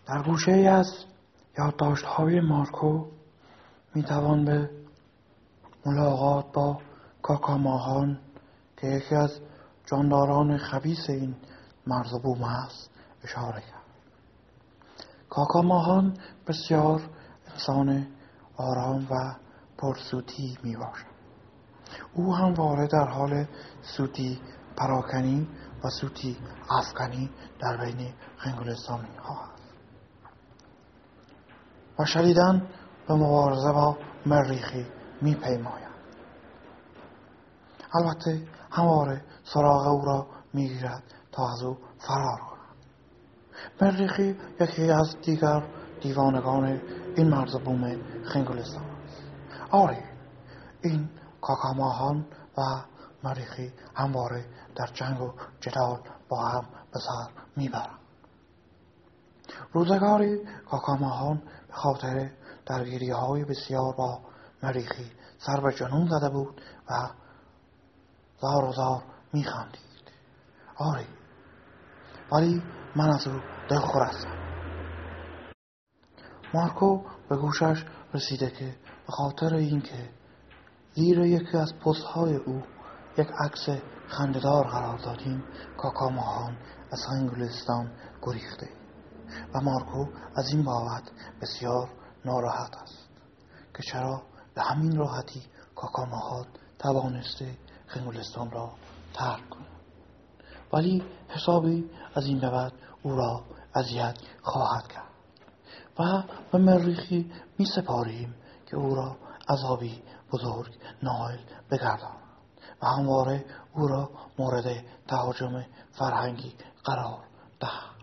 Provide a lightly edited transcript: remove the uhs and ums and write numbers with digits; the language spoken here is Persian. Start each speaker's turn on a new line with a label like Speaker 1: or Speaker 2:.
Speaker 1: در گوشه ای از یادداشت‌های مارکو میتوان به ملاقات با کاکاماهان که یکی از جانداران خبیث این مرز و بوم است اشاره کرد. کاکاماهان بسیار انسان آرام و پرسوتی می باشد. او همواره در حال سوتی پراکنی و سوتی افکنی در بین خنگلستانی ها است و شدیداً به مبارزه با مریخی می پیماید. البته همواره سراغ او را می گیرد تا از او فرار کند. مریخی یکی از دیگر دیوانگان این مرز بوم خنگلستان است. آری، این کاکاماهان و مریخی همواره در جنگ و جدال با هم به سر میبرند. روزگاری کاکاماهان به خاطر درگیری‌های بسیار با مریخی سر به جنون زده بود و زار و زار میخندید. آری، ولی من از او دلخور هستم. مارکو به گوشش رسیده که به خاطر اینکه زیر یکی از پست‌های او یک عکس خنده‌دار قرار دادیم، کاکاماهان از خنگلستان گریخته و مارکو از این بابت بسیار ناراحت است که چرا به همین راحتی کاکاماهان توانسته خنگلستان را ترک کند، ولی حسابی از این به بعد او را اذیت خواهد کرد و به مریخی می سپاریم که او را عذابی بزرگ نائل بگرداند و همواره او را مورد تهاجم فرهنگی قرار دهد.